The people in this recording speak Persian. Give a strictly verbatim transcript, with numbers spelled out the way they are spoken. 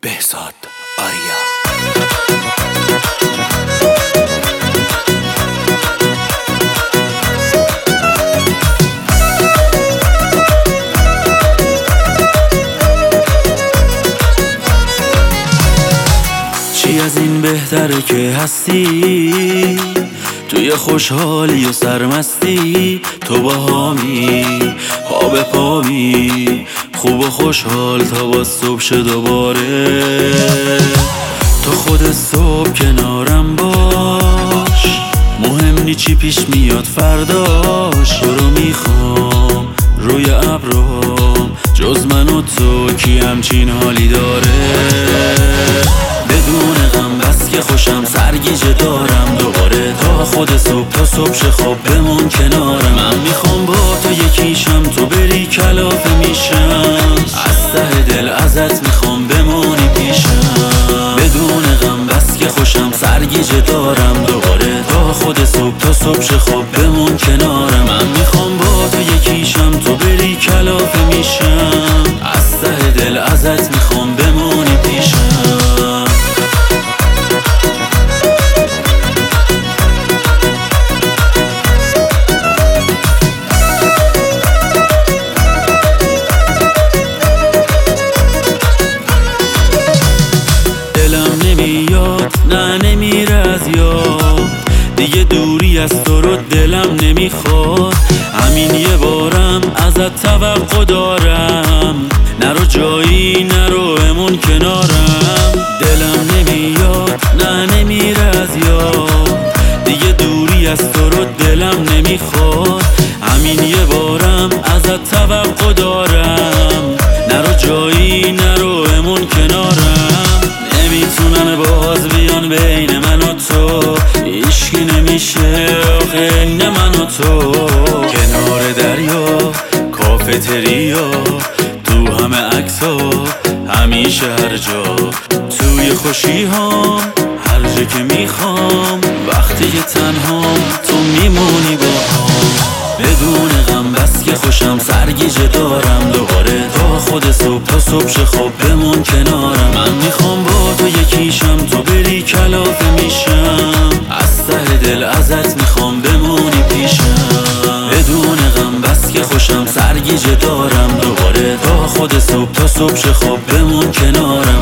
بهزاد آریا. چی از این بهتره که هستی توی خوشحالی و سرمستی، تو با هامی پا به پامی، خوب و خوشحال تا با صبح شه دوباره. تو خود صبح کنارم باش، مهم نی چی پیش میاد فرداش. تو رو میخوام روی ابرام، جز من و تو کی همچین حالی داره؟ بدون غم بس که خوشم سرگیجه دارم دوباره، تا خود صبح تا صبح شه خواب بمون کنارم. من میخوام با تو یکیشم، تو بری کلافه میشم، از ته دل ازت میخوام بمونی پیشم. بدون غم بس که خوشم سرگیجه دارم دوباره، تا خود صبح تا صبح شه خواب بمون کنارم. من میخوام با تو یکیشم، تو بری کلافه میشم، از ته دل ازت میخوام بمونی پیشم. نه نمیره از یاد دیگه، دوری از تو رو دلم نمیخواد. همین یه بارم ازت توقع دارم، نرو جایی نرو امون کنارم. دلم نمیاد نه نمیره از یاد دیگه، دوری از تو رو دلم نمیخواد. همین یه بارم ازت توقع دارم، نرو جایی نرو امون کنارم. نمیتونن باز بیان بین من و تو، هیچکی نمیشه آخه این من و تو. کنار دریا کافتریا، تو همه عکس‌ها همیشه هر جا، توی خوشی هام هر جا که میخوام، وقتی که تنهام تو میمونی با هم. بدون غم بس که خوشم سرگیجه دارم دوباره، تا خود صبح تا صبح شه خواب بمون کنارم. من میخوام با تو یکیشم، تو بری کلافه میشم، از ته دل ازت میخوام بمونی پیشم. بدون غم بس که خوشم سرگیجه دارم دوباره، تا خود صبح تا صبح شه خواب بمون کنارم.